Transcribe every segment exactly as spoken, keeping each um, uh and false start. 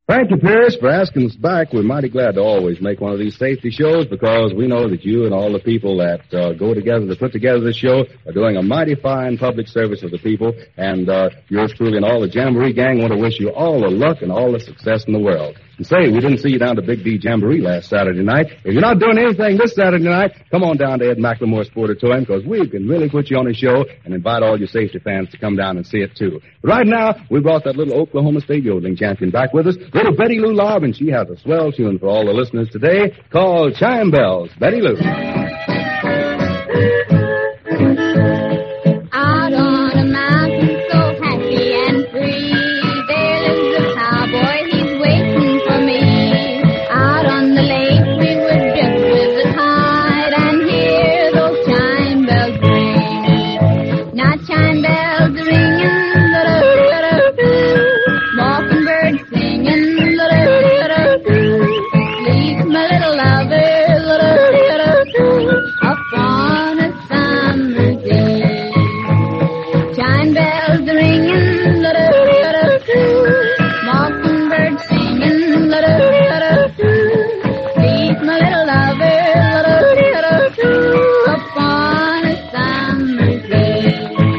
Thank you, Pierce, for asking us back. We're mighty glad to always make one of these safety shows because we know that you and all the people that uh, go together to put together this show are doing a mighty fine public service of the people. And uh, yours truly and all the Jamboree gang want to wish you all the luck and all the success in the world. And say, we didn't see you down to Big D Jamboree last Saturday night. If you're not doing anything this Saturday night, come on down to Ed McLemore's Sportatorium because we can really put you on a show and invite all your safety fans to come down and see it, too. But right now, we brought that little Oklahoma State yodeling champion back with us, little Betty Lou Lobb, and she has a swell tune for all the listeners today called Chime Bells. Betty Lou. Out on a mountain so happy and free, there lives a cowboy, he's waiting for me. Out on the lake we would drift with the tide and hear those chime bells ring. Now chime bells are ringing, la-da-da-da-doo, mockingbird singing, la-da-da-da-doo, sleep my little lover, la-da-da-da-doo, up on a summer's eve. Chime bells are ringing, la-da-da-da-doo, mockingbird singing, la-da-da-da-doo, sleep my little lover, la-da-da-da-doo, up on a summer's eve.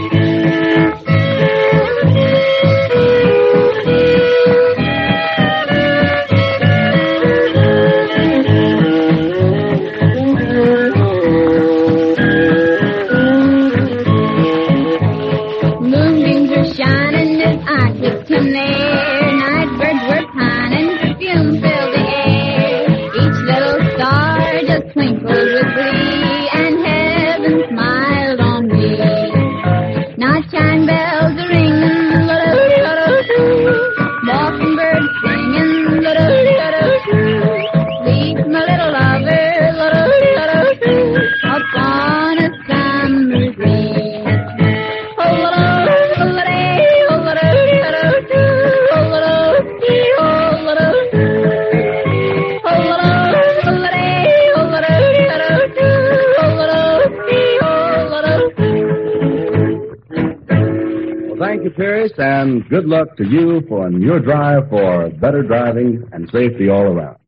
Moonbeams were shining as I took him there. Night birds were pining, perfume filled the air. Each little star just twinkled with glee, and heaven smiled on me. Now chime bells are ringing, la-da-da-da-doo, mockingbird singing, la-da-da-da-doo, sleep my little lover, la-da-da-da-doo, up on a summer's eve. Oh, la-da-da-da-day, oh, la-da-da-da-doo, oh, la-da-dee, oh, la-da-doo, oh, la-da-da-da-day, oh, la-da-da-da-doo, oh, la-da-dee, oh, la-da-doo. Well, thank you, Pierce, and good luck to you for your drive for better driving and safety all around.